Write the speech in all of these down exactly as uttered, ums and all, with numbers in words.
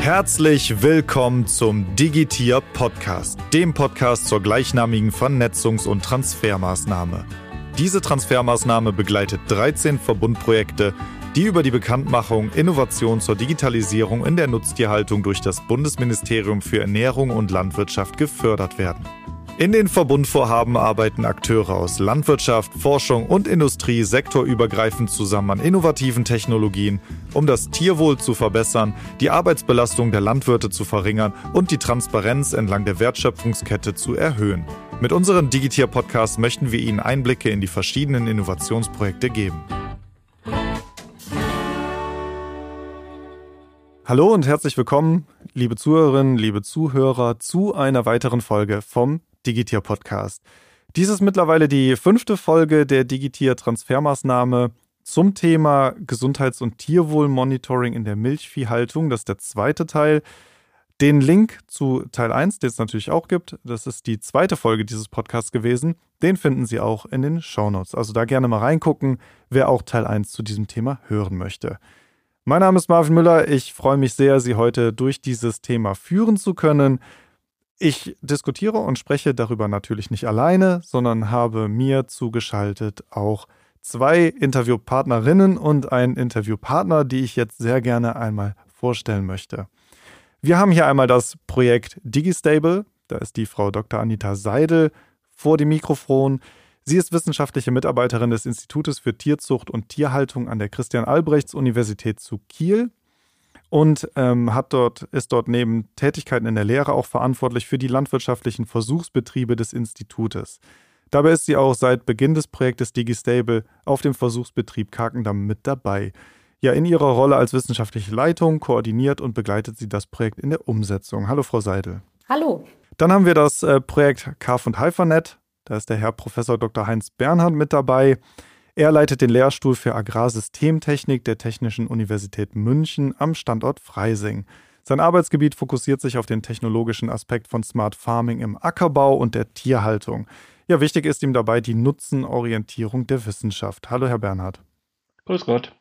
Herzlich willkommen zum Digitier Podcast, dem Podcast zur gleichnamigen Vernetzungs- und Transfermaßnahme. Diese Transfermaßnahme begleitet dreizehn Verbundprojekte, die über die Bekanntmachung Innovation zur Digitalisierung in der Nutztierhaltung durch das Bundesministerium für Ernährung und Landwirtschaft gefördert werden. In den Verbundvorhaben arbeiten Akteure aus Landwirtschaft, Forschung und Industrie sektorübergreifend zusammen an innovativen Technologien, um das Tierwohl zu verbessern, die Arbeitsbelastung der Landwirte zu verringern und die Transparenz entlang der Wertschöpfungskette zu erhöhen. Mit unserem Digitier-Podcast möchten wir Ihnen Einblicke in die verschiedenen Innovationsprojekte geben. Hallo und herzlich willkommen, liebe Zuhörerinnen, liebe Zuhörer, zu einer weiteren Folge vom Digitier Podcast. Dies ist mittlerweile die fünfte Folge der Digitier Transfermaßnahme zum Thema Gesundheits- und Tierwohlmonitoring in der Milchviehhaltung. Das ist der zweite Teil. Den Link zu Teil eins, den es natürlich auch gibt, das ist die zweite Folge dieses Podcasts gewesen, den finden Sie auch in den Shownotes. Also da gerne mal reingucken, wer auch Teil eins zu diesem Thema hören möchte. Mein Name ist Marvin Müller. Ich freue mich sehr, Sie heute durch dieses Thema führen zu können. Ich diskutiere und spreche darüber natürlich nicht alleine, sondern habe mir zugeschaltet auch zwei Interviewpartnerinnen und einen Interviewpartner, die ich jetzt sehr gerne einmal vorstellen möchte. Wir haben hier einmal das Projekt DigiStable. Da ist die Frau Doktor Anita Seidel vor dem Mikrofon. Sie ist wissenschaftliche Mitarbeiterin des Institutes für Tierzucht und Tierhaltung an der Christian-Albrechts-Universität zu Kiel und ähm, hat dort, ist dort neben Tätigkeiten in der Lehre auch verantwortlich für die landwirtschaftlichen Versuchsbetriebe des Institutes. Dabei ist sie auch seit Beginn des Projektes DigiStable auf dem Versuchsbetrieb Karkendamm mit dabei. Ja, in ihrer Rolle als wissenschaftliche Leitung koordiniert und begleitet sie das Projekt in der Umsetzung. Hallo Frau Seidel. Hallo. Dann haben wir das äh, Projekt Calf- und Heifernet. Da ist der Herr Professor Doktor Heinz Bernhard mit dabei. Er leitet den Lehrstuhl für Agrarsystemtechnik der Technischen Universität München am Standort Freising. Sein Arbeitsgebiet fokussiert sich auf den technologischen Aspekt von Smart Farming im Ackerbau und der Tierhaltung. Ja, wichtig ist ihm dabei die Nutzenorientierung der Wissenschaft. Hallo, Herr Bernhard. Grüß Gott.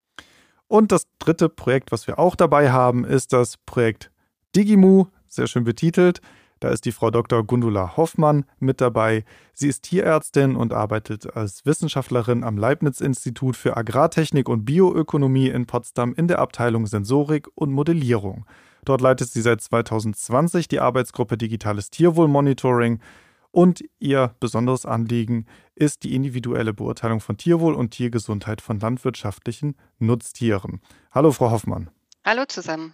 Und das dritte Projekt, was wir auch dabei haben, ist das Projekt Digimu, sehr schön betitelt. Da ist die Frau Doktor Gundula Hoffmann mit dabei. Sie ist Tierärztin und arbeitet als Wissenschaftlerin am Leibniz-Institut für Agrartechnik und Bioökonomie in Potsdam in der Abteilung Sensorik und Modellierung. Dort leitet sie seit zweitausendzwanzig die Arbeitsgruppe Digitales Tierwohlmonitoring und ihr besonderes Anliegen ist die individuelle Beurteilung von Tierwohl und Tiergesundheit von landwirtschaftlichen Nutztieren. Hallo, Frau Hoffmann. Hallo zusammen.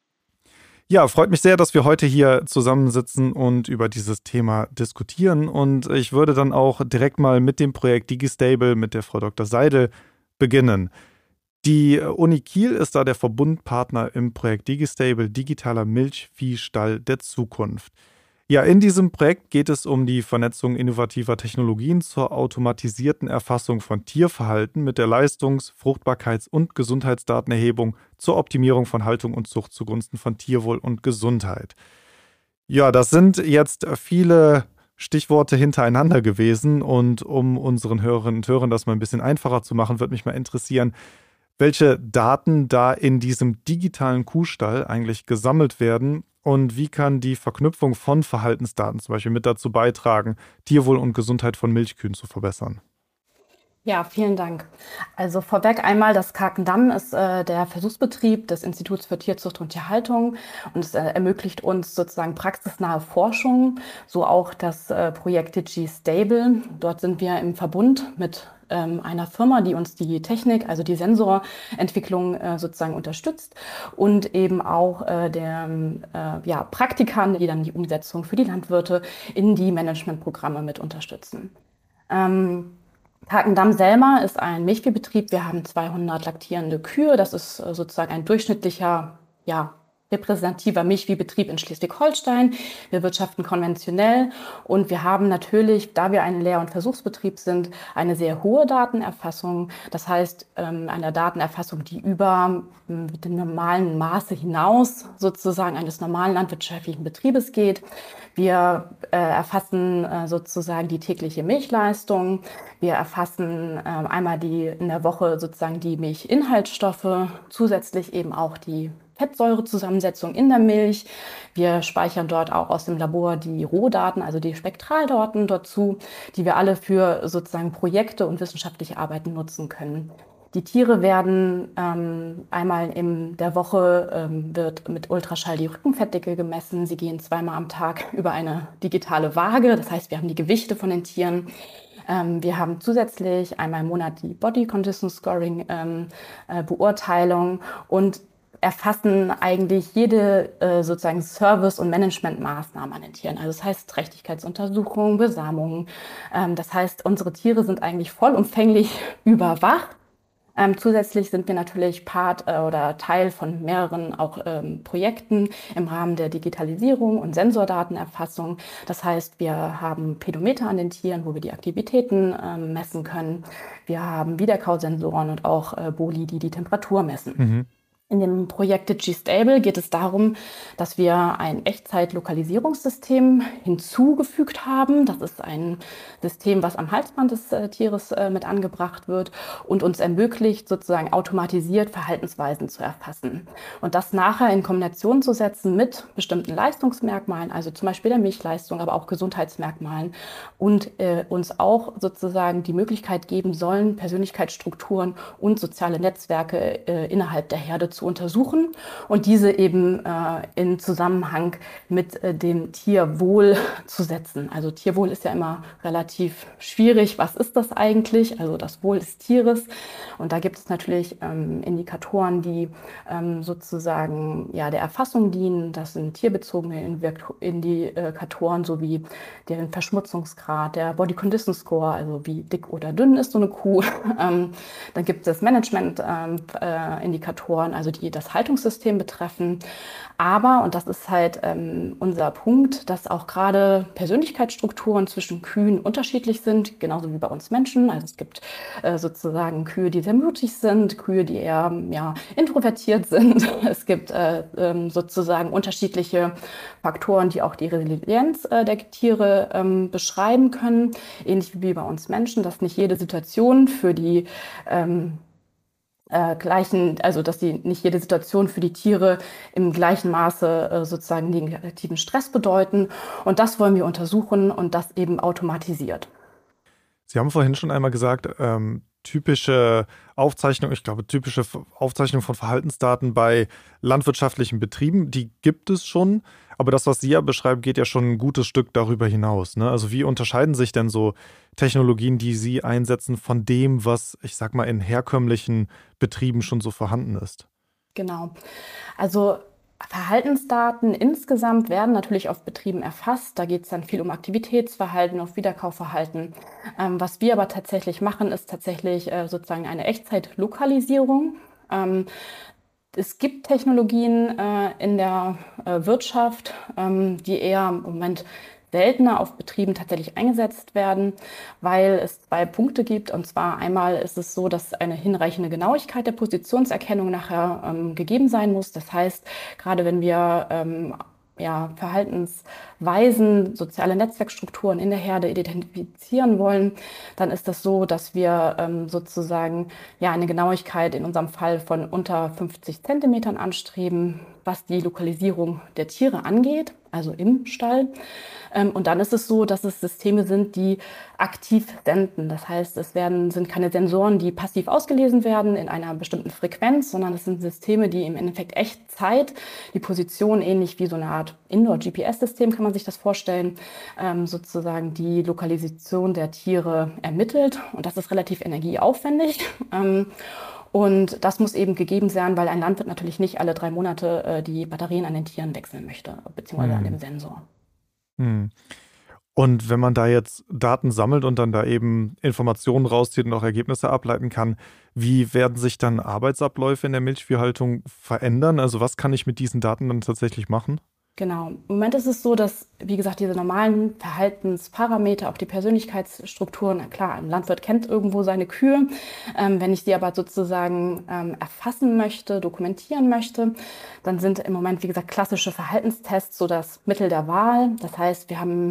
Ja, freut mich sehr, dass wir heute hier zusammensitzen und über dieses Thema diskutieren. Und ich würde dann auch direkt mal mit dem Projekt DigiStable mit der Frau Doktor Seidel beginnen. Die Uni Kiel ist da der Verbundpartner im Projekt DigiStable, digitaler Milchviehstall der Zukunft. Ja, in diesem Projekt geht es um die Vernetzung innovativer Technologien zur automatisierten Erfassung von Tierverhalten mit der Leistungs-, Fruchtbarkeits- und Gesundheitsdatenerhebung zur Optimierung von Haltung und Zucht zugunsten von Tierwohl und Gesundheit. Ja, das sind jetzt viele Stichworte hintereinander gewesen und um unseren Hörerinnen und Hörern das mal ein bisschen einfacher zu machen, würde mich mal interessieren, welche Daten da in diesem digitalen Kuhstall eigentlich gesammelt werden. Und wie kann die Verknüpfung von Verhaltensdaten zum Beispiel mit dazu beitragen, Tierwohl und Gesundheit von Milchkühen zu verbessern? Ja, vielen Dank. Also vorweg einmal, das Karkendamm ist äh, der Versuchsbetrieb des Instituts für Tierzucht und Tierhaltung und es äh, ermöglicht uns sozusagen praxisnahe Forschung, so auch das äh, Projekt DigiStable. Dort sind wir im Verbund mit ähm, einer Firma, die uns die Technik, also die Sensorentwicklung äh, sozusagen unterstützt und eben auch äh, der äh, ja, Praktikern, die dann die Umsetzung für die Landwirte in die Managementprogramme mit unterstützen. Ähm, Karkendamm selber ist ein Milchviehbetrieb. Wir haben zweihundert laktierende Kühe. Das ist sozusagen ein durchschnittlicher, ja, repräsentativer Milchviehbetrieb in Schleswig-Holstein. Wir wirtschaften konventionell und wir haben natürlich, da wir ein Lehr- und Versuchsbetrieb sind, eine sehr hohe Datenerfassung. Das heißt, eine Datenerfassung, die über dem normalen Maße hinaus sozusagen eines normalen landwirtschaftlichen Betriebes geht. Wir äh, erfassen äh, sozusagen die tägliche Milchleistung. Wir erfassen äh, einmal die in der Woche sozusagen die Milchinhaltsstoffe, zusätzlich eben auch die Fettsäurezusammensetzung in der Milch. Wir speichern dort auch aus dem Labor die Rohdaten, also die Spektraldaten dazu, die wir alle für sozusagen Projekte und wissenschaftliche Arbeiten nutzen können. Die Tiere werden ähm, einmal in der Woche ähm, wird mit Ultraschall die Rückenfettdicke gemessen. Sie gehen zweimal am Tag über eine digitale Waage. Das heißt, wir haben die Gewichte von den Tieren. Ähm, wir haben zusätzlich einmal im Monat die Body Condition Scoring ähm, äh, Beurteilung und erfassen eigentlich jede äh, sozusagen Service- und Managementmaßnahme an den Tieren. Also das heißt Trächtigkeitsuntersuchungen, Besamungen. Ähm, das heißt, unsere Tiere sind eigentlich vollumfänglich überwacht. Ähm, zusätzlich sind wir natürlich Part äh, oder Teil von mehreren auch ähm, Projekten im Rahmen der Digitalisierung und Sensordatenerfassung. Das heißt, wir haben Pedometer an den Tieren, wo wir die Aktivitäten ähm, messen können. Wir haben Wiederkausensoren und auch äh, Boli, die die Temperatur messen. Mhm. In dem Projekt DigiStable geht es darum, dass wir ein Echtzeit-Lokalisierungssystem hinzugefügt haben. Das ist ein System, was am Halsband des äh, Tieres äh, mit angebracht wird und uns ermöglicht, sozusagen automatisiert Verhaltensweisen zu erfassen. Und das nachher in Kombination zu setzen mit bestimmten Leistungsmerkmalen, also zum Beispiel der Milchleistung, aber auch Gesundheitsmerkmalen und äh, uns auch sozusagen die Möglichkeit geben sollen, Persönlichkeitsstrukturen und soziale Netzwerke äh, innerhalb der Herde zu untersuchen und diese eben äh, in Zusammenhang mit äh, dem Tierwohl zu setzen. Also Tierwohl ist ja immer relativ schwierig. Was ist das eigentlich? Also das Wohl des Tieres. Und da gibt es natürlich ähm, Indikatoren, die ähm, sozusagen ja, der Erfassung dienen. Das sind tierbezogene Indikatoren sowie deren Verschmutzungsgrad, der Body Condition Score, also wie dick oder dünn ist so eine Kuh. ähm, dann gibt es Management-Indikatoren, ähm, äh, also die das Haltungssystem betreffen. Aber, und das ist halt ähm, unser Punkt, dass auch gerade Persönlichkeitsstrukturen zwischen Kühen unterschiedlich sind, genauso wie bei uns Menschen. Also es gibt äh, sozusagen Kühe, die sehr mutig sind, Kühe, die eher ja, introvertiert sind. Es gibt äh, ähm, sozusagen unterschiedliche Faktoren, die auch die Resilienz äh, der Tiere ähm, beschreiben können, ähnlich wie bei uns Menschen, dass nicht jede Situation für die ähm, Äh, gleichen, also dass die nicht jede Situation für die Tiere im gleichen Maße äh, sozusagen negativen Stress bedeuten. Und das wollen wir untersuchen und das eben automatisiert. Sie haben vorhin schon einmal gesagt, ähm, typische Aufzeichnung, ich glaube, typische Aufzeichnung von Verhaltensdaten bei landwirtschaftlichen Betrieben, die gibt es schon. Aber das, was Sie ja beschreiben, geht ja schon ein gutes Stück darüber hinaus, ne? Also wie unterscheiden sich denn so Technologien, die Sie einsetzen, von dem, was, ich sag mal, in herkömmlichen Betrieben schon so vorhanden ist? Genau. Also Verhaltensdaten insgesamt werden natürlich auf Betrieben erfasst. Da geht es dann viel um Aktivitätsverhalten, auf Wiederkaufverhalten. Ähm, was wir aber tatsächlich machen, ist tatsächlich äh, sozusagen eine Echtzeitlokalisierung. Ähm, Es gibt Technologien äh, in der äh, Wirtschaft, ähm, die eher im Moment seltener auf Betrieben tatsächlich eingesetzt werden, weil es zwei Punkte gibt. Und zwar einmal ist es so, dass eine hinreichende Genauigkeit der Positionserkennung nachher ähm, gegeben sein muss. Das heißt, gerade wenn wir ähm, ja, Verhaltensweisen, soziale Netzwerkstrukturen in der Herde identifizieren wollen, dann ist das so, dass wir ähm, sozusagen ja, eine Genauigkeit in unserem Fall von unter fünfzig Zentimetern anstreben, was die Lokalisierung der Tiere angeht, also im Stall. Ähm, und dann ist es so, dass es Systeme sind, die aktiv senden. Das heißt, es werden, sind keine Sensoren, die passiv ausgelesen werden in einer bestimmten Frequenz, sondern es sind Systeme, die im Endeffekt Echtzeit die Position, ähnlich wie so eine Art Indoor-G P S-System, kann man sich das vorstellen, ähm, sozusagen die Lokalisation der Tiere ermittelt. Und das ist relativ energieaufwendig. Ähm, Und das muss eben gegeben sein, weil ein Landwirt natürlich nicht alle drei Monate äh, die Batterien an den Tieren wechseln möchte, beziehungsweise an dem Sensor. Hm. Und wenn man da jetzt Daten sammelt und dann da eben Informationen rauszieht und auch Ergebnisse ableiten kann, wie werden sich dann Arbeitsabläufe in der Milchviehhaltung verändern? Also was kann ich mit diesen Daten dann tatsächlich machen? Genau. Im Moment ist es so, dass, wie gesagt, diese normalen Verhaltensparameter, auch die Persönlichkeitsstrukturen, na klar, ein Landwirt kennt irgendwo seine Kühe. Ähm, wenn ich die aber sozusagen ähm, erfassen möchte, dokumentieren möchte, dann sind im Moment, wie gesagt, klassische Verhaltenstests so das Mittel der Wahl. Das heißt, wir haben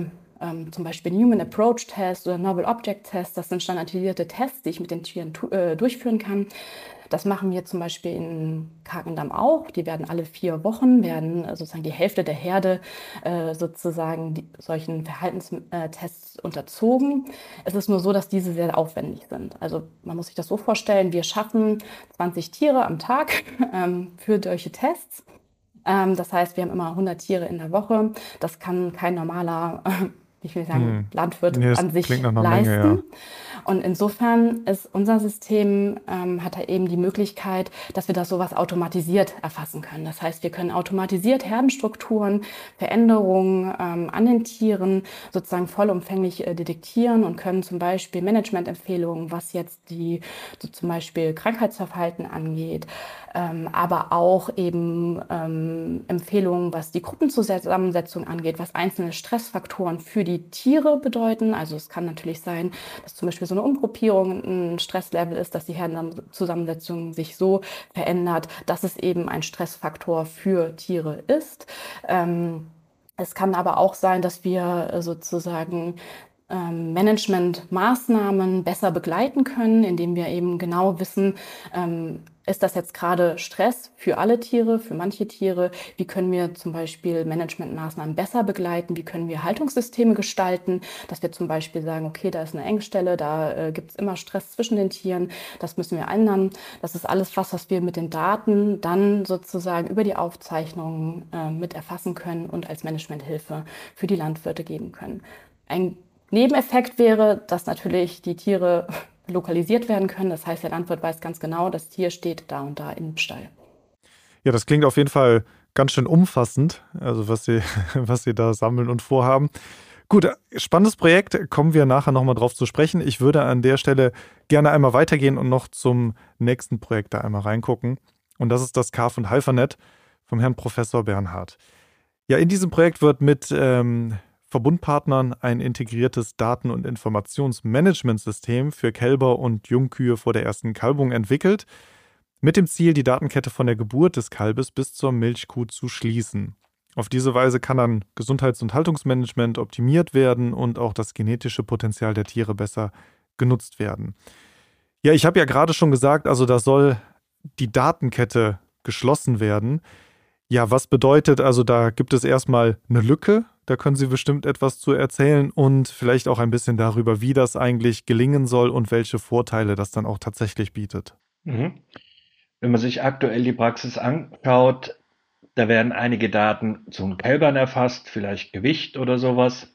ähm, zum Beispiel Human Approach Test oder Novel Object Test. Das sind standardisierte Tests, die ich mit den Tieren äh, durchführen kann. Das machen wir zum Beispiel in Kakendamm auch. Die werden alle vier Wochen, werden sozusagen die Hälfte der Herde äh, sozusagen die, solchen Verhaltenstests unterzogen. Es ist nur so, dass diese sehr aufwendig sind. Also man muss sich das so vorstellen, wir schaffen zwanzig Tiere am Tag ähm, für solche Tests. Ähm, das heißt, wir haben immer hundert Tiere in der Woche. Das kann kein normaler, äh, ich will sagen, hm. Landwirt nee, an sich leisten. Menge, ja. Und insofern insofern ist unser System, ähm, hat da eben die Möglichkeit, dass wir das sowas automatisiert erfassen können. Das heißt, wir können automatisiert Herdenstrukturen, Veränderungen ähm, an den Tieren sozusagen vollumfänglich äh, detektieren und können zum Beispiel Managementempfehlungen, was jetzt die so zum Beispiel Krankheitsverhalten angeht, ähm, aber auch eben ähm, Empfehlungen, was die Gruppenzusammensetzung angeht, was einzelne Stressfaktoren für die Tiere bedeuten. Also es kann natürlich sein, dass zum Beispiel so eine Umgruppierung ein Stresslevel ist, dass die Herdenzusammensetzung sich so verändert, dass es eben ein Stressfaktor für Tiere ist. Ähm, es kann aber auch sein, dass wir sozusagen ähm, Managementmaßnahmen besser begleiten können, indem wir eben genau wissen, ähm, ist das jetzt gerade Stress für alle Tiere, für manche Tiere? Wie können wir zum Beispiel Managementmaßnahmen besser begleiten? Wie können wir Haltungssysteme gestalten? Dass wir zum Beispiel sagen, okay, da ist eine Engstelle, da äh, gibt es immer Stress zwischen den Tieren, das müssen wir ändern. Das ist alles was, was wir mit den Daten dann sozusagen über die Aufzeichnungen äh, mit erfassen können und als Managementhilfe für die Landwirte geben können. Ein Nebeneffekt wäre, dass natürlich die Tiere lokalisiert werden können. Das heißt, der Landwirt weiß ganz genau, das Tier steht da und da im Stall. Ja, das klingt auf jeden Fall ganz schön umfassend, also was Sie, was Sie da sammeln und vorhaben. Gut, spannendes Projekt, kommen wir nachher nochmal drauf zu sprechen. Ich würde an der Stelle gerne einmal weitergehen und noch zum nächsten Projekt da einmal reingucken. Und das ist das Calf- und Heifernet vom Herrn Professor Bernhard. Ja, in diesem Projekt wird mit ähm, Verbundpartnern ein integriertes Daten- und Informationsmanagementsystem für Kälber und Jungkühe vor der ersten Kalbung entwickelt, mit dem Ziel, die Datenkette von der Geburt des Kalbes bis zur Milchkuh zu schließen. Auf diese Weise kann dann Gesundheits- und Haltungsmanagement optimiert werden und auch das genetische Potenzial der Tiere besser genutzt werden. Ja, ich habe ja gerade schon gesagt, also da soll die Datenkette geschlossen werden. Ja, was bedeutet, also da gibt es erstmal eine Lücke, da können Sie bestimmt etwas zu erzählen und vielleicht auch ein bisschen darüber, wie das eigentlich gelingen soll und welche Vorteile das dann auch tatsächlich bietet. Mhm. Wenn man sich aktuell die Praxis anschaut, da werden einige Daten zu den Kälbern erfasst, vielleicht Gewicht oder sowas.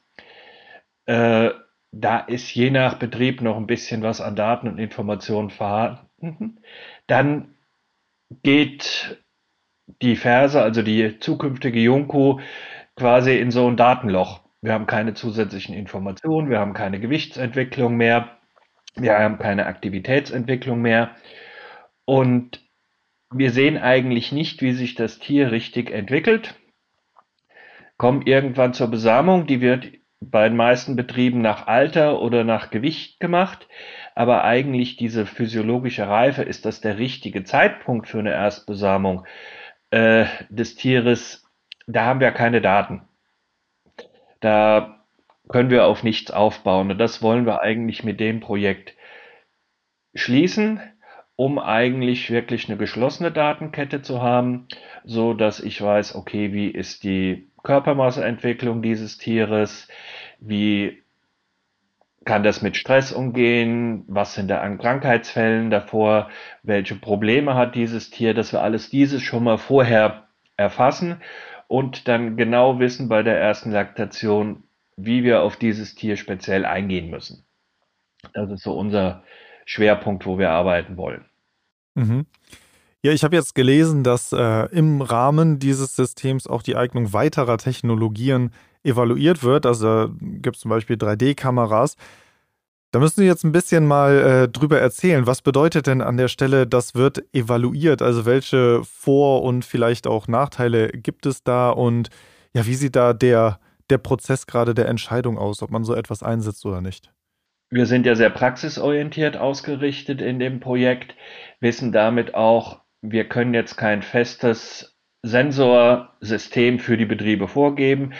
Äh, da ist je nach Betrieb noch ein bisschen was an Daten und Informationen vorhanden. Dann geht die Ferse, also die zukünftige Jungkuh, quasi in so ein Datenloch. Wir haben keine zusätzlichen Informationen, wir haben keine Gewichtsentwicklung mehr, wir haben keine Aktivitätsentwicklung mehr und wir sehen eigentlich nicht, wie sich das Tier richtig entwickelt, kommen irgendwann zur Besamung, die wird bei den meisten Betrieben nach Alter oder nach Gewicht gemacht, aber eigentlich diese physiologische Reife, ist das der richtige Zeitpunkt für eine Erstbesamung äh, des Tieres, da haben wir keine Daten. Da können wir auf nichts aufbauen und das wollen wir eigentlich mit dem Projekt schließen, um eigentlich wirklich eine geschlossene Datenkette zu haben, so dass ich weiß, okay, wie ist die Körpermasseentwicklung dieses Tieres, wie kann das mit Stress umgehen, was sind da an Krankheitsfällen davor, welche Probleme hat dieses Tier, dass wir alles dieses schon mal vorher erfassen und dann genau wissen bei der ersten Laktation, wie wir auf dieses Tier speziell eingehen müssen. Das ist so unser Schwerpunkt, wo wir arbeiten wollen. Mhm. Ja, ich habe jetzt gelesen, dass äh, im Rahmen dieses Systems auch die Eignung weiterer Technologien evaluiert wird. Also gibt es zum Beispiel drei D-Kameras. Da müssen Sie jetzt ein bisschen mal äh, drüber erzählen. Was bedeutet denn an der Stelle, das wird evaluiert? Also welche Vor- und vielleicht auch Nachteile gibt es da? Und ja, wie sieht da der, der Prozess gerade der Entscheidung aus, ob man so etwas einsetzt oder nicht? Wir sind ja sehr praxisorientiert ausgerichtet in dem Projekt, wissen damit auch, wir können jetzt kein festes Sensorsystem für die Betriebe vorgeben.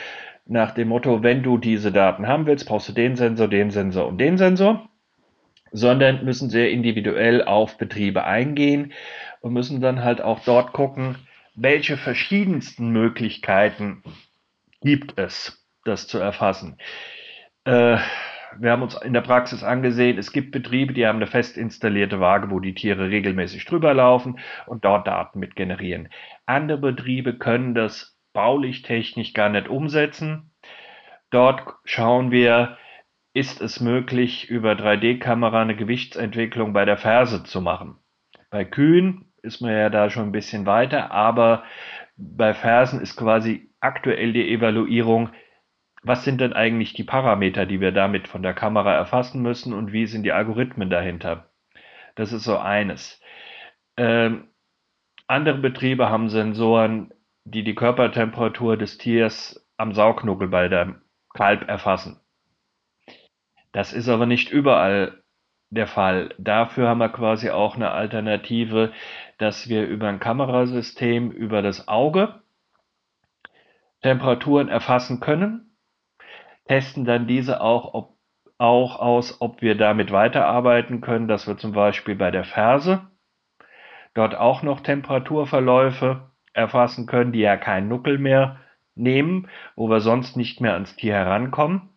nach dem Motto, wenn du diese Daten haben willst, brauchst du den Sensor, den Sensor und den Sensor, sondern müssen sehr individuell auf Betriebe eingehen und müssen dann halt auch dort gucken, welche verschiedensten Möglichkeiten gibt es, das zu erfassen. Äh, wir haben uns in der Praxis angesehen, es gibt Betriebe, die haben eine fest installierte Waage, wo die Tiere regelmäßig drüber laufen und dort Daten mit generieren. Andere Betriebe können das baulich technisch gar nicht umsetzen. Dort schauen wir, ist es möglich, über drei D-Kamera eine Gewichtsentwicklung bei der Ferse zu machen. Bei Kühen ist man ja da schon ein bisschen weiter, aber bei Fersen ist quasi aktuell die Evaluierung, was sind denn eigentlich die Parameter, die wir damit von der Kamera erfassen müssen und wie sind die Algorithmen dahinter? Das ist so eines. Ähm, andere Betriebe haben Sensoren, die die Körpertemperatur des Tiers am Saugnugel bei dem Kalb erfassen. Das ist aber nicht überall der Fall. Dafür haben wir quasi auch eine Alternative, dass wir über ein Kamerasystem, über das Auge Temperaturen erfassen können, testen dann diese auch, ob, auch aus, ob wir damit weiterarbeiten können, dass wir zum Beispiel bei der Ferse dort auch noch Temperaturverläufe erfassen können, die ja keinen Nuckel mehr nehmen, wo wir sonst nicht mehr ans Tier herankommen,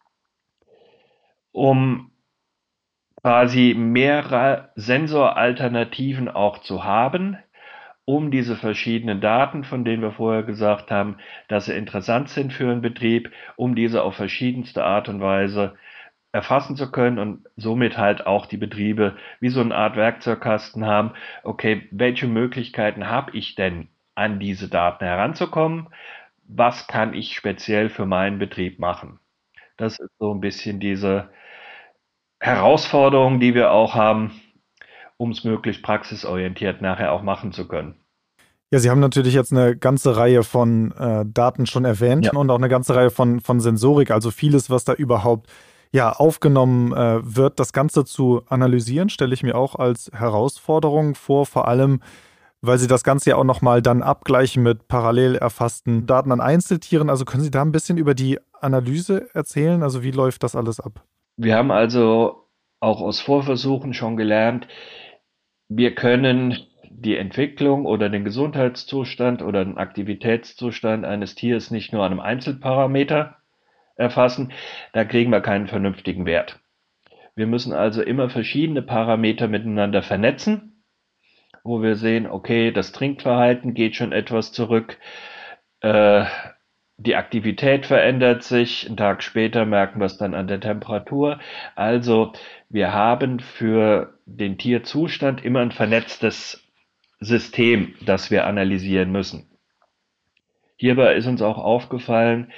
um quasi mehrere Sensoralternativen auch zu haben, um diese verschiedenen Daten, von denen wir vorher gesagt haben, dass sie interessant sind für einen Betrieb, um diese auf verschiedenste Art und Weise erfassen zu können und somit halt auch die Betriebe wie so eine Art Werkzeugkasten haben. Okay, welche Möglichkeiten habe ich denn, an diese Daten heranzukommen? Was kann ich speziell für meinen Betrieb machen? Das ist so ein bisschen diese Herausforderung, die wir auch haben, um es möglichst praxisorientiert nachher auch machen zu können. Ja, Sie haben natürlich jetzt eine ganze Reihe von äh, Daten schon erwähnt, ja, und auch eine ganze Reihe von, von Sensorik, also vieles, was da überhaupt ja, aufgenommen äh, wird. Das Ganze zu analysieren, stelle ich mir auch als Herausforderung vor, vor allem, weil Sie das Ganze ja auch nochmal dann abgleichen mit parallel erfassten Daten an Einzeltieren. Also können Sie da ein bisschen über die Analyse erzählen? Also wie läuft das alles ab? Wir haben also auch aus Vorversuchen schon gelernt, wir können die Entwicklung oder den Gesundheitszustand oder den Aktivitätszustand eines Tieres nicht nur an einem Einzelparameter erfassen, da kriegen wir keinen vernünftigen Wert. Wir müssen also immer verschiedene Parameter miteinander vernetzen, wo wir sehen, okay, das Trinkverhalten geht schon etwas zurück, äh, die Aktivität verändert sich, einen Tag später merken wir es dann an der Temperatur. Also wir haben für den Tierzustand immer ein vernetztes System, das wir analysieren müssen. Hierbei ist uns auch aufgefallen,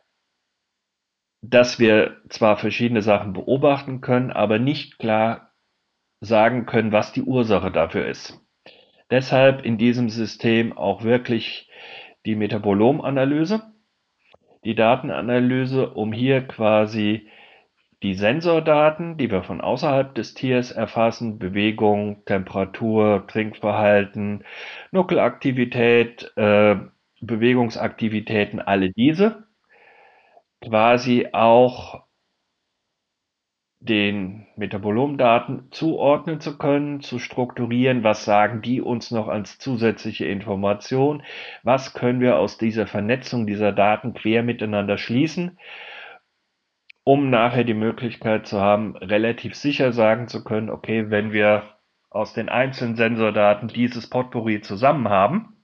dass wir zwar verschiedene Sachen beobachten können, aber nicht klar sagen können, was die Ursache dafür ist. Deshalb in diesem System auch wirklich die Metabolomanalyse, die Datenanalyse, um hier quasi die Sensordaten, die wir von außerhalb des Tiers erfassen, Bewegung, Temperatur, Trinkverhalten, Nuckelaktivität, äh, Bewegungsaktivitäten, alle diese, quasi auch den Metabolomdaten zuordnen zu können, zu strukturieren, was sagen die uns noch als zusätzliche Information, was können wir aus dieser Vernetzung dieser Daten quer miteinander schließen, um nachher die Möglichkeit zu haben, relativ sicher sagen zu können, okay, wenn wir aus den einzelnen Sensordaten dieses Potpourri zusammen haben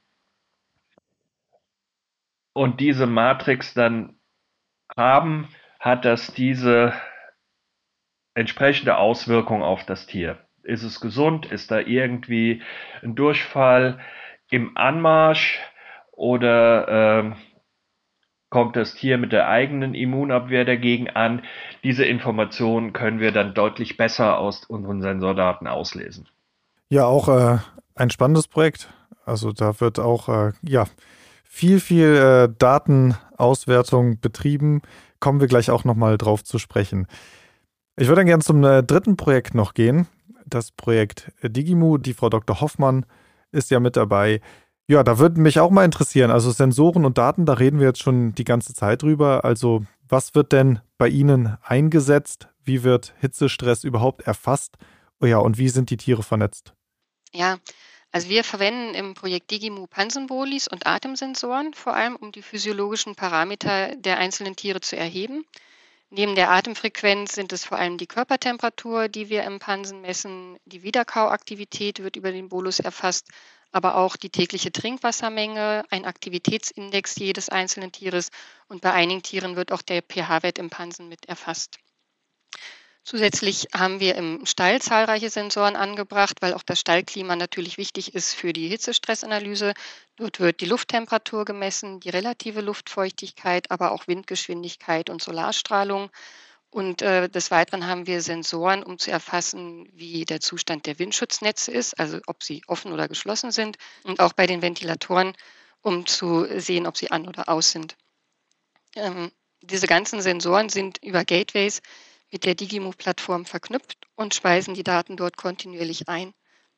und diese Matrix dann haben, hat das diese entsprechende Auswirkung auf das Tier. Ist es gesund? Ist da irgendwie ein Durchfall im Anmarsch oder äh, kommt das Tier mit der eigenen Immunabwehr dagegen an? Diese Informationen können wir dann deutlich besser aus unseren Sensordaten auslesen. Ja, auch äh, ein spannendes Projekt. Also da wird auch äh, ja, viel, viel äh, Datenauswertung betrieben. Kommen wir gleich auch nochmal drauf zu sprechen. Ich würde dann gerne zum äh, dritten Projekt noch gehen. Das Projekt Digimu. Die Frau Doktor Hoffmann ist ja mit dabei. Ja, da würde mich auch mal interessieren. Also Sensoren und Daten, da reden wir jetzt schon die ganze Zeit drüber. Also was wird denn bei Ihnen eingesetzt? Wie wird Hitzestress überhaupt erfasst? Oh ja, und wie sind die Tiere vernetzt? Ja, also wir verwenden im Projekt Digimu Pansenbolis und Atemsensoren, vor allem um die physiologischen Parameter der einzelnen Tiere zu erheben. Neben der Atemfrequenz sind es vor allem die Körpertemperatur, die wir im Pansen messen. Die Wiederkauaktivität wird über den Bolus erfasst, aber auch die tägliche Trinkwassermenge, ein Aktivitätsindex jedes einzelnen Tieres und bei einigen Tieren wird auch der pH-Wert im Pansen mit erfasst. Zusätzlich haben wir im Stall zahlreiche Sensoren angebracht, weil auch das Stallklima natürlich wichtig ist für die Hitzestressanalyse. Dort wird die Lufttemperatur gemessen, die relative Luftfeuchtigkeit, aber auch Windgeschwindigkeit und Solarstrahlung. Und äh, des Weiteren haben wir Sensoren, um zu erfassen, wie der Zustand der Windschutznetze ist, also ob sie offen oder geschlossen sind. Und auch bei den Ventilatoren, um zu sehen, ob sie an oder aus sind. Ähm, diese ganzen Sensoren sind über Gateways mit der Digimu-Plattform verknüpft und speisen die Daten dort kontinuierlich ein.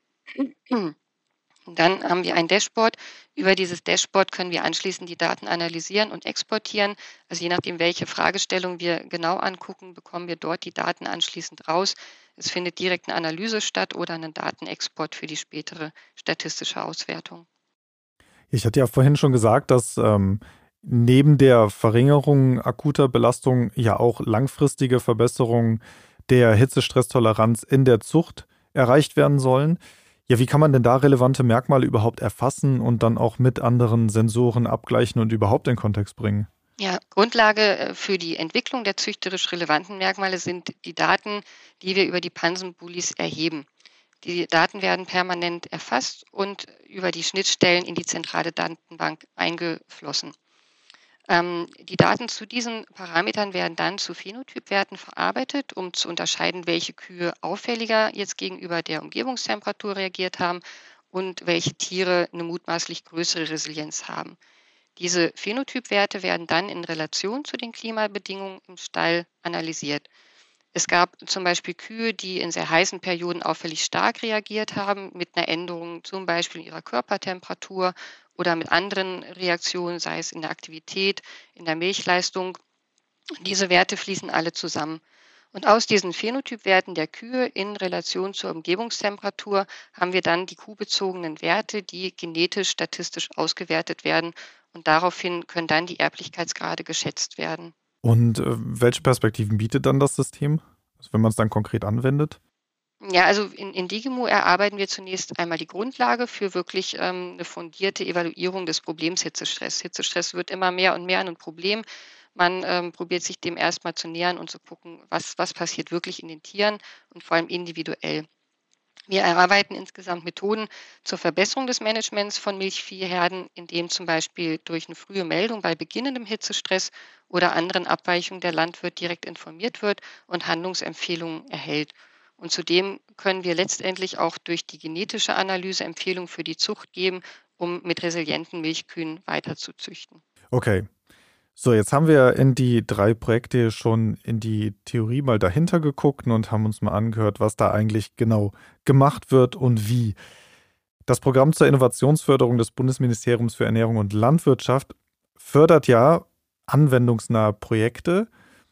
Dann haben wir ein Dashboard. Über dieses Dashboard können wir anschließend die Daten analysieren und exportieren. Also je nachdem, welche Fragestellung wir genau angucken, bekommen wir dort die Daten anschließend raus. Es findet direkt eine Analyse statt oder einen Datenexport für die spätere statistische Auswertung. Ich hatte ja vorhin schon gesagt, dass ähm, neben der Verringerung akuter Belastung ja auch langfristige Verbesserungen der Hitzestresstoleranz in der Zucht erreicht werden sollen. Ja, wie kann man denn da relevante Merkmale überhaupt erfassen und dann auch mit anderen Sensoren abgleichen und überhaupt in Kontext bringen? Ja, Grundlage für die Entwicklung der züchterisch relevanten Merkmale sind die Daten, die wir über die Pansenbolis erheben. Die Daten werden permanent erfasst und über die Schnittstellen in die zentrale Datenbank eingeflossen. Ähm, die Daten zu diesen Parametern werden dann zu Phänotypwerten verarbeitet, um zu unterscheiden, welche Kühe auffälliger jetzt gegenüber der Umgebungstemperatur reagiert haben und welche Tiere eine mutmaßlich größere Resilienz haben. Diese Phänotypwerte werden dann in Relation zu den Klimabedingungen im Stall analysiert. Es gab zum Beispiel Kühe, die in sehr heißen Perioden auffällig stark reagiert haben, mit einer Änderung zum Beispiel in ihrer Körpertemperatur oder mit anderen Reaktionen, sei es in der Aktivität, in der Milchleistung. Diese Werte fließen alle zusammen. Und aus diesen Phänotypwerten der Kühe in Relation zur Umgebungstemperatur haben wir dann die kuhbezogenen Werte, die genetisch statistisch ausgewertet werden. Und daraufhin können dann die Erblichkeitsgrade geschätzt werden. Und äh, welche Perspektiven bietet dann das System, also wenn man es dann konkret anwendet? Ja, also in, in Digimu erarbeiten wir zunächst einmal die Grundlage für wirklich ähm, eine fundierte Evaluierung des Problems Hitzestress. Hitzestress wird immer mehr und mehr ein Problem. Man ähm, probiert sich dem erstmal zu nähern und zu gucken, was, was passiert wirklich in den Tieren und vor allem individuell. Wir erarbeiten insgesamt Methoden zur Verbesserung des Managements von Milchviehherden, indem zum Beispiel durch eine frühe Meldung bei beginnendem Hitzestress oder anderen Abweichungen der Landwirt direkt informiert wird und Handlungsempfehlungen erhält. Und zudem können wir letztendlich auch durch die genetische Analyse Empfehlungen für die Zucht geben, um mit resilienten Milchkühen weiter zu züchten. Okay. So, jetzt haben wir in die drei Projekte schon in die Theorie mal dahinter geguckt und haben uns mal angehört, was da eigentlich genau gemacht wird und wie. Das Programm zur Innovationsförderung des Bundesministeriums für Ernährung und Landwirtschaft fördert ja anwendungsnahe Projekte,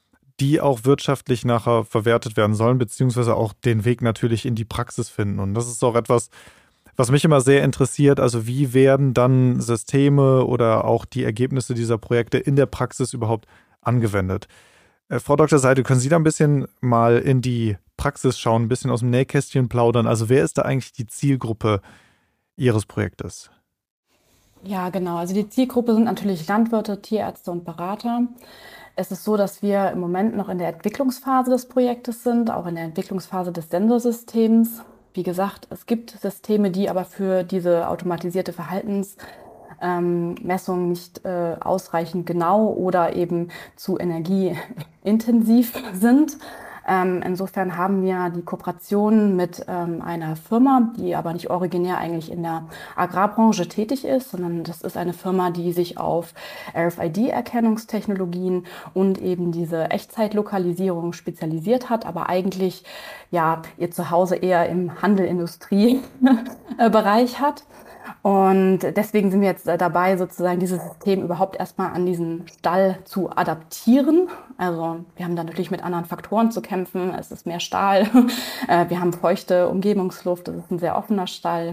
die auch wirtschaftlich nachher verwertet werden sollen, beziehungsweise auch den Weg natürlich in die Praxis finden. Und das ist auch etwas, was mich immer sehr interessiert. Also wie werden dann Systeme oder auch die Ergebnisse dieser Projekte in der Praxis überhaupt angewendet? Äh, Frau Doktor Seidel, können Sie da ein bisschen mal in die Praxis schauen, ein bisschen aus dem Nähkästchen plaudern? Also wer ist da eigentlich die Zielgruppe Ihres Projektes? Ja, genau. Also die Zielgruppe sind natürlich Landwirte, Tierärzte und Berater. Es ist so, dass wir im Moment noch in der Entwicklungsphase des Projektes sind, auch in der Entwicklungsphase des Sensorsystems. Wie gesagt, es gibt Systeme, die aber für diese automatisierte Verhaltensmessung ähm, nicht äh, ausreichend genau oder eben zu energieintensiv sind. Ähm, insofern haben wir die Kooperation mit ähm, einer Firma, die aber nicht originär eigentlich in der Agrarbranche tätig ist, sondern das ist eine Firma, die sich auf R F I D-Erkennungstechnologien und eben diese Echtzeitlokalisierung spezialisiert hat, aber eigentlich ja ihr Zuhause eher im Handel-Industrie-Bereich hat. Und deswegen sind wir jetzt dabei, sozusagen dieses System überhaupt erstmal an diesen Stall zu adaptieren. Also wir haben da natürlich mit anderen Faktoren zu kämpfen. Es ist mehr Stahl, wir haben feuchte Umgebungsluft, es ist ein sehr offener Stall.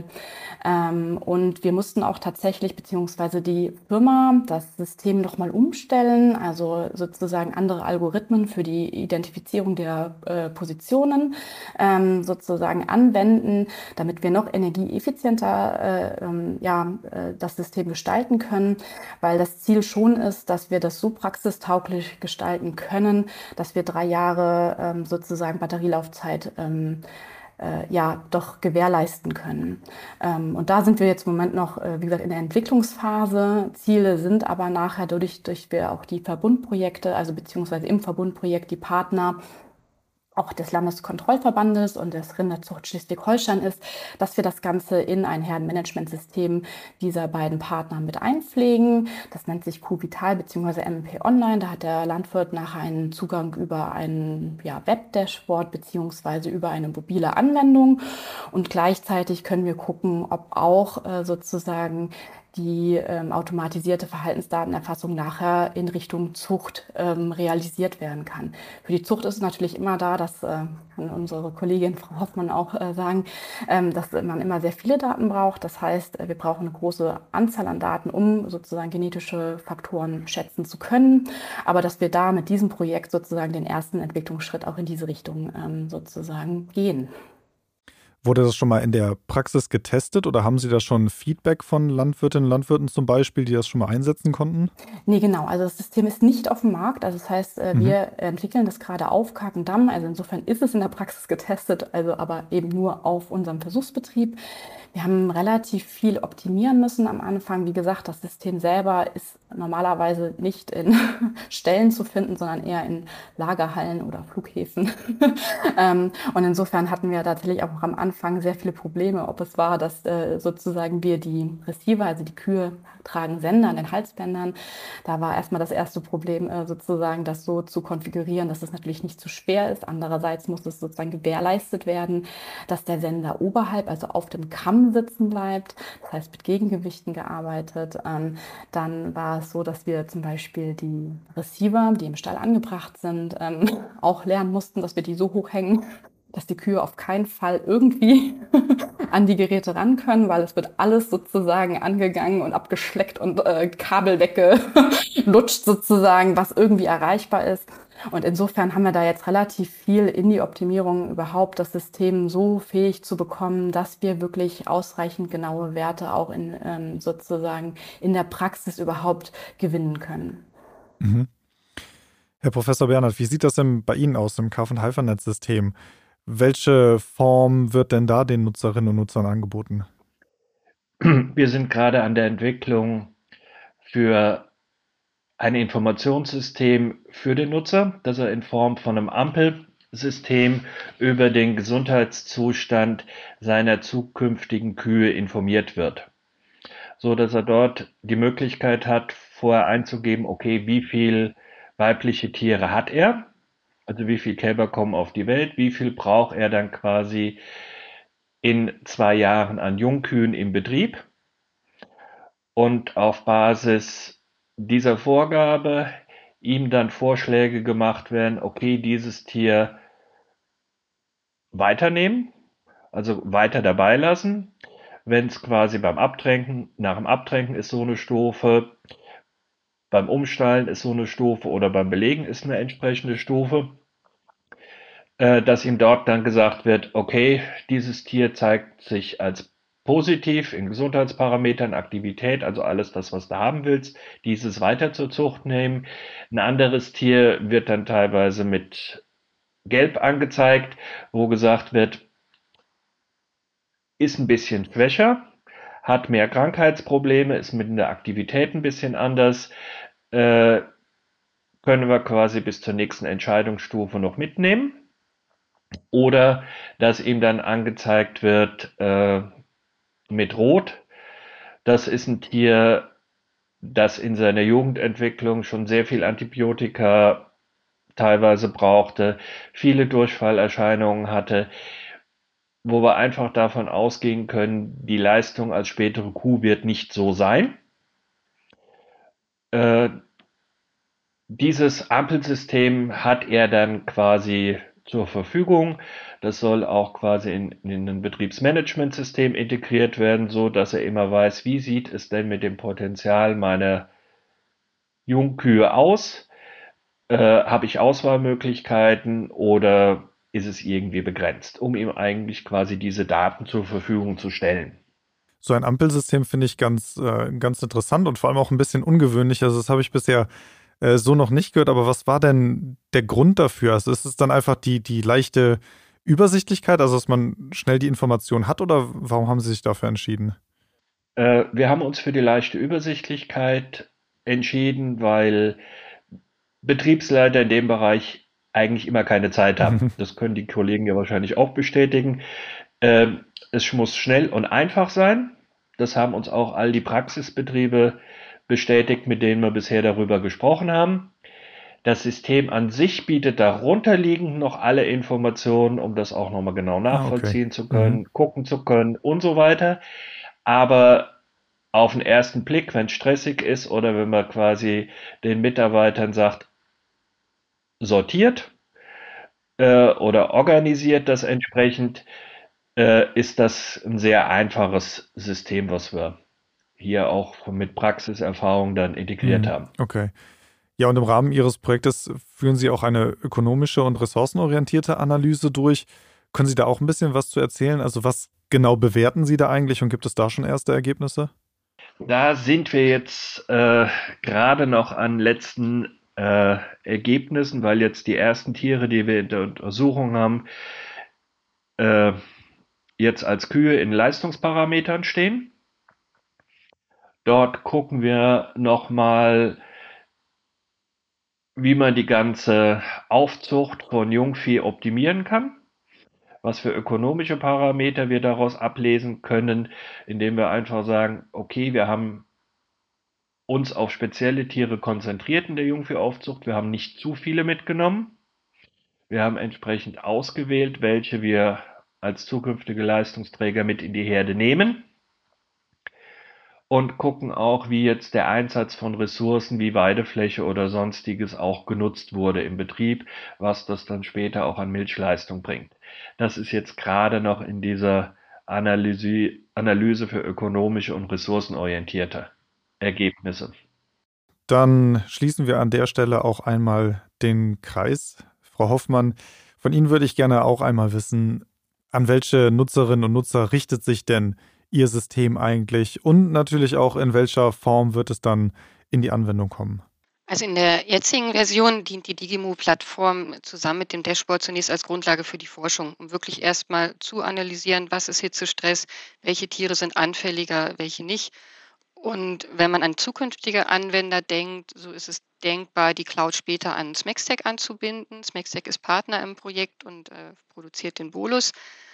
Und wir mussten auch tatsächlich, beziehungsweise die Firma, das System nochmal umstellen, also sozusagen andere Algorithmen für die Identifizierung der äh, Positionen ähm, sozusagen anwenden, damit wir noch energieeffizienter äh, ähm, ja, äh, das System gestalten können, weil das Ziel schon ist, dass wir das so praxistauglich gestalten können, dass wir drei Jahre ähm, sozusagen Batterielaufzeit ähm, äh, ja doch gewährleisten können. Ähm, und da sind wir jetzt im Moment noch, äh, wie gesagt, in der Entwicklungsphase. Ziele sind aber nachher, dadurch, durch wir auch die Verbundprojekte, also beziehungsweise im Verbundprojekt die Partner auch des Landeskontrollverbandes und des Rinderzucht Schleswig-Holstein ist, dass wir das Ganze in ein Herdenmanagementsystem dieser beiden Partner mit einpflegen. Das nennt sich Q-Vital bzw. M M P Online. Da hat der Landwirt nachher einen Zugang über ein ja, Web-Dashboard bzw. über eine mobile Anwendung. Und gleichzeitig können wir gucken, ob auch äh, sozusagen die ähm, automatisierte Verhaltensdatenerfassung nachher in Richtung Zucht ähm, realisiert werden kann. Für die Zucht ist es natürlich immer da, das äh, kann unsere Kollegin Frau Hoffmann auch äh, sagen, ähm, dass man immer sehr viele Daten braucht. Das heißt, wir brauchen eine große Anzahl an Daten, um sozusagen genetische Faktoren schätzen zu können. Aber dass wir da mit diesem Projekt sozusagen den ersten Entwicklungsschritt auch in diese Richtung ähm, sozusagen gehen. Wurde das schon mal in der Praxis getestet oder haben Sie da schon Feedback von Landwirtinnen und Landwirten zum Beispiel, die das schon mal einsetzen konnten? Nee, genau. Also das System ist nicht auf dem Markt. Also das heißt, Mhm. wir entwickeln das gerade auf Kakendamm. Also insofern ist es in der Praxis getestet, also aber eben nur auf unserem Versuchsbetrieb. Wir haben relativ viel optimieren müssen am Anfang. Wie gesagt, das System selber ist normalerweise nicht in Ställen zu finden, sondern eher in Lagerhallen oder Flughäfen. Und insofern hatten wir tatsächlich auch am Anfang sehr viele Probleme, ob es war, dass äh, sozusagen wir die Receiver, also die Kühe tragen Sender an den Halsbändern. Da war erstmal das erste Problem äh, sozusagen, das so zu konfigurieren, dass es natürlich nicht zu schwer ist. Andererseits muss es sozusagen gewährleistet werden, dass der Sender oberhalb, also auf dem Kamm sitzen bleibt. Das heißt, mit Gegengewichten gearbeitet. Ähm, dann war es so, dass wir zum Beispiel die Receiver, die im Stall angebracht sind, ähm, auch lernen mussten, dass wir die so hoch hängen, dass die Kühe auf keinen Fall irgendwie an die Geräte ran können, weil es wird alles sozusagen angegangen und abgeschleckt und äh, Kabel weggelutscht sozusagen, was irgendwie erreichbar ist. Und insofern haben wir da jetzt relativ viel in die Optimierung überhaupt, das System so fähig zu bekommen, dass wir wirklich ausreichend genaue Werte auch in ähm, sozusagen in der Praxis überhaupt gewinnen können. Mhm. Herr Professor Bernhard, wie sieht das denn bei Ihnen aus im K F H-Netzsystem? Welche Form wird denn da den Nutzerinnen und Nutzern angeboten? Wir sind gerade an der Entwicklung für ein Informationssystem für den Nutzer, dass er in Form von einem Ampelsystem über den Gesundheitszustand seiner zukünftigen Kühe informiert wird, so dass er dort die Möglichkeit hat, vorher einzugeben, okay, wie viel weibliche Tiere hat er, also wie viel Kälber kommen auf die Welt, wie viel braucht er dann quasi in zwei Jahren an Jungkühen im Betrieb, und auf Basis dieser Vorgabe ihm dann Vorschläge gemacht werden, okay, dieses Tier weiternehmen, also weiter dabei lassen, wenn es quasi beim Abtränken, nach dem Abtränken ist so eine Stufe, beim Umstallen ist so eine Stufe oder beim Belegen ist eine entsprechende Stufe, äh, dass ihm dort dann gesagt wird, okay, dieses Tier zeigt sich als positiv in Gesundheitsparametern, Aktivität, also alles das, was du haben willst, dieses weiter zur Zucht nehmen. Ein anderes Tier wird dann teilweise mit Gelb angezeigt, wo gesagt wird, ist ein bisschen schwächer, hat mehr Krankheitsprobleme, ist mit der Aktivität ein bisschen anders, äh, können wir quasi bis zur nächsten Entscheidungsstufe noch mitnehmen. Oder dass ihm dann angezeigt wird äh, mit Rot, das ist ein Tier, das in seiner Jugendentwicklung schon sehr viel wo wir einfach davon ausgehen können, die Leistung als spätere Kuh wird nicht so sein. Äh, dieses Ampelsystem hat er dann quasi zur Verfügung. Das soll auch quasi in, in ein Betriebsmanagementsystem integriert werden, so dass er immer weiß, wie sieht es denn mit dem Potenzial meiner Jungkühe aus? Äh, habe ich Auswahlmöglichkeiten oder ist es irgendwie begrenzt, um ihm eigentlich quasi diese Daten zur Verfügung zu stellen? So ein Ampelsystem finde ich ganz, äh, ganz interessant und vor allem auch ein bisschen ungewöhnlich. Also das habe ich bisher äh, so noch nicht gehört. Aber was war denn der Grund dafür? Also ist es dann einfach die, die leichte Übersichtlichkeit, also dass man schnell die Information hat, oder warum haben Sie sich dafür entschieden? Äh, wir haben uns für die leichte Übersichtlichkeit entschieden, weil Betriebsleiter in dem Bereich eigentlich immer keine Zeit haben. Das können die Kollegen ja wahrscheinlich auch bestätigen. Ähm, es muss schnell und einfach sein. Das haben uns auch all die Praxisbetriebe bestätigt, mit denen wir bisher darüber gesprochen haben. Das System an sich bietet darunterliegend noch alle Informationen, um das auch nochmal genau Ah, okay. nachvollziehen zu Mhm. können, gucken zu können und so weiter. Aber auf den ersten Blick, wenn es stressig ist oder wenn man quasi den Mitarbeitern sagt, sortiert äh, oder organisiert das entsprechend, äh, ist das ein sehr einfaches System, was wir hier auch mit Praxiserfahrung dann integriert Mhm. haben. Okay. Ja, und im Rahmen Ihres Projektes führen Sie auch eine ökonomische und ressourcenorientierte Analyse durch. Können Sie da auch ein bisschen was zu erzählen? Also was genau bewerten Sie da eigentlich und gibt es da schon erste Ergebnisse? Da sind wir jetzt äh, gerade noch an letzten äh, Ergebnissen, weil jetzt die ersten Tiere, die wir in der Untersuchung haben, äh, jetzt als Kühe in Leistungsparametern stehen. Dort gucken wir nochmal, wie man die ganze Aufzucht von Jungvieh optimieren kann, was für ökonomische Parameter wir daraus ablesen können, indem wir einfach sagen, okay, wir haben uns auf spezielle Tiere konzentriert in der Jungviehaufzucht, wir haben nicht zu viele mitgenommen, wir haben entsprechend ausgewählt, welche wir als zukünftige Leistungsträger mit in die Herde nehmen und gucken auch, wie jetzt der Einsatz von Ressourcen wie Weidefläche oder sonstiges auch genutzt wurde im Betrieb, was das dann später auch an Milchleistung bringt. Das ist jetzt gerade noch in dieser Analyse, Analyse für ökonomische und ressourcenorientierte Ergebnisse. Dann schließen wir an der Stelle auch einmal den Kreis. Frau Hoffmann, von Ihnen würde ich gerne auch einmal wissen, an welche Nutzerinnen und Nutzer richtet sich denn Ihr System eigentlich und natürlich auch in welcher Form wird es dann in die Anwendung kommen? Also in der jetzigen Version dient die Digimo-Plattform zusammen mit dem Dashboard zunächst als Grundlage für die Forschung, um wirklich erstmal zu analysieren, was ist Hitzestress, welche Tiere sind anfälliger, welche nicht. Und wenn man an zukünftige Anwender denkt, so ist es denkbar, die Cloud später an SmackStack anzubinden. SmackStack ist Partner im Projekt und äh, produziert den Bolus.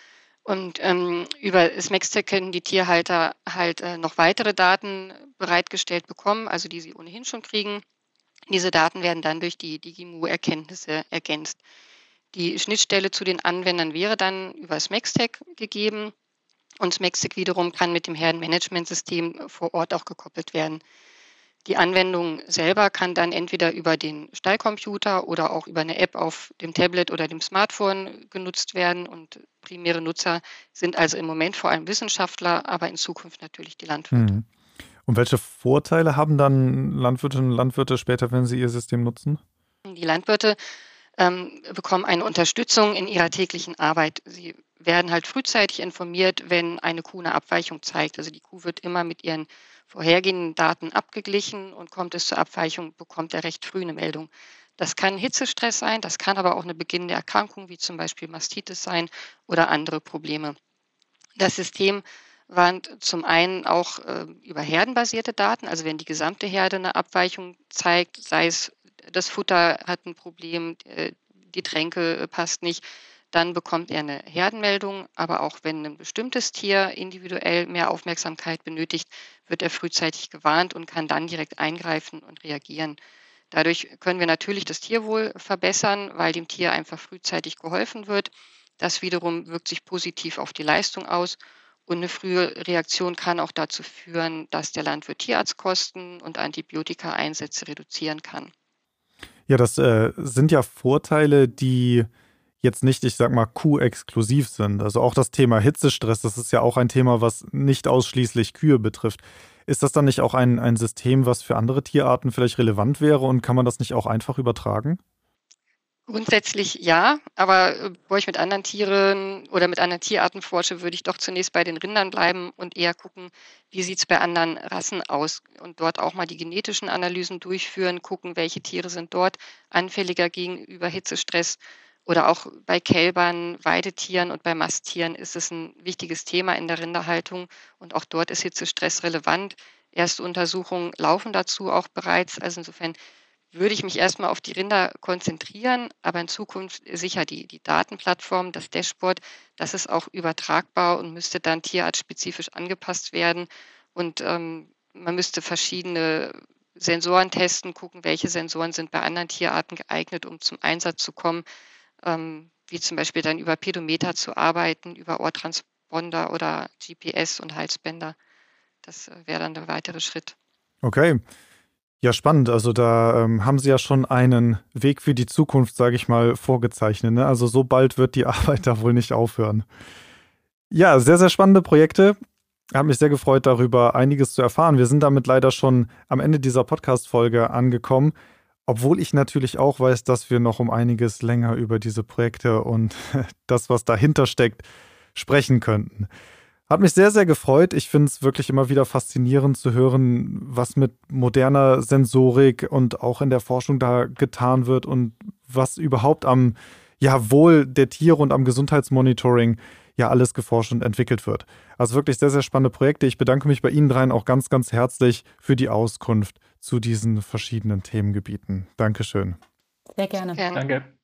Und ähm, über SmackStack können die Tierhalter halt äh, noch weitere Daten bereitgestellt bekommen, also die sie ohnehin schon kriegen. Diese Daten werden dann durch die Digimo-Erkenntnisse ergänzt. Die Schnittstelle zu den Anwendern wäre dann über SmackStack gegeben und SmackStack wiederum kann mit dem Herdenmanagementsystem vor Ort auch gekoppelt werden. Die Anwendung selber kann dann entweder über den Stallcomputer oder auch über eine App auf dem Tablet oder dem Smartphone genutzt werden und primäre Nutzer sind also im Moment vor allem Wissenschaftler, aber in Zukunft natürlich die Landwirte. Mhm. Und welche Vorteile haben dann Landwirtinnen und Landwirte später, wenn sie ihr System nutzen? Die Landwirte ähm, bekommen eine Unterstützung in ihrer täglichen Arbeit. Sie werden halt frühzeitig informiert, wenn eine Kuh eine Abweichung zeigt. Also die Kuh wird immer mit ihren vorhergehenden Daten abgeglichen und kommt es zur Abweichung, bekommt er recht früh eine Meldung. Das kann Hitzestress sein, das kann aber auch eine beginnende Erkrankung wie zum Beispiel Mastitis sein oder andere Probleme. Das System warnt zum einen auch äh, über herdenbasierte Daten, also wenn die gesamte Herde eine Abweichung zeigt, sei es das Futter hat ein Problem, äh, die Tränke äh, passt nicht, dann bekommt er eine Herdenmeldung. Aber auch wenn ein bestimmtes Tier individuell mehr Aufmerksamkeit benötigt, wird er frühzeitig gewarnt und kann dann direkt eingreifen und reagieren. Dadurch können wir natürlich das Tierwohl verbessern, weil dem Tier einfach frühzeitig geholfen wird. Das wiederum wirkt sich positiv auf die Leistung aus. Und eine frühe Reaktion kann auch dazu führen, dass der Landwirt Tierarztkosten und Antibiotika-Einsätze reduzieren kann. Ja, das äh, sind ja Vorteile, die jetzt nicht, ich sag mal, Kuh-exklusiv sind. Also auch das Thema Hitzestress, das ist ja auch ein Thema, was nicht ausschließlich Kühe betrifft. Ist das dann nicht auch ein, ein System, was für andere Tierarten vielleicht relevant wäre und kann man das nicht auch einfach übertragen? Grundsätzlich ja, aber äh, bevor ich mit anderen Tieren oder mit anderen Tierarten forsche, würde ich doch zunächst bei den Rindern bleiben und eher gucken, wie sieht es bei anderen Rassen aus und dort auch mal die genetischen Analysen durchführen, gucken, welche Tiere sind dort anfälliger gegenüber Hitzestress oder auch bei Kälbern, Weidetieren und bei Masttieren ist es ein wichtiges Thema in der Rinderhaltung und auch dort ist Hitzestress relevant. Erste Untersuchungen laufen dazu auch bereits, also insofern würde ich mich erstmal auf die Rinder konzentrieren, aber in Zukunft sicher die, die Datenplattform, das Dashboard, das ist auch übertragbar und müsste dann tierartspezifisch angepasst werden. Und ähm, man müsste verschiedene Sensoren testen, gucken, welche Sensoren sind bei anderen Tierarten geeignet, um zum Einsatz zu kommen, ähm, wie zum Beispiel dann über Pedometer zu arbeiten, über Ohrtransponder oder G P S und Halsbänder. Das äh, wäre dann der weitere Schritt. Okay. Ja, spannend. Also da ähm, haben Sie ja schon einen Weg für die Zukunft, sage ich mal, vorgezeichnet. Ne? Also so bald wird die Arbeit da wohl nicht aufhören. Ja, sehr, sehr spannende Projekte. Ich habe mich sehr gefreut, darüber einiges zu erfahren. Wir sind damit leider schon am Ende dieser Podcast-Folge angekommen, obwohl ich natürlich auch weiß, dass wir noch um einiges länger über diese Projekte und das, was dahinter steckt, sprechen könnten. Hat mich sehr, sehr gefreut. Ich finde es wirklich immer wieder faszinierend zu hören, was mit moderner Sensorik und auch in der Forschung da getan wird und was überhaupt am ja, Wohl der Tiere und am Gesundheitsmonitoring ja alles geforscht und entwickelt wird. Also wirklich sehr, sehr spannende Projekte. Ich bedanke mich bei Ihnen dreien auch ganz, ganz herzlich für die Auskunft zu diesen verschiedenen Themengebieten. Dankeschön. Sehr gerne. Gerne. Danke.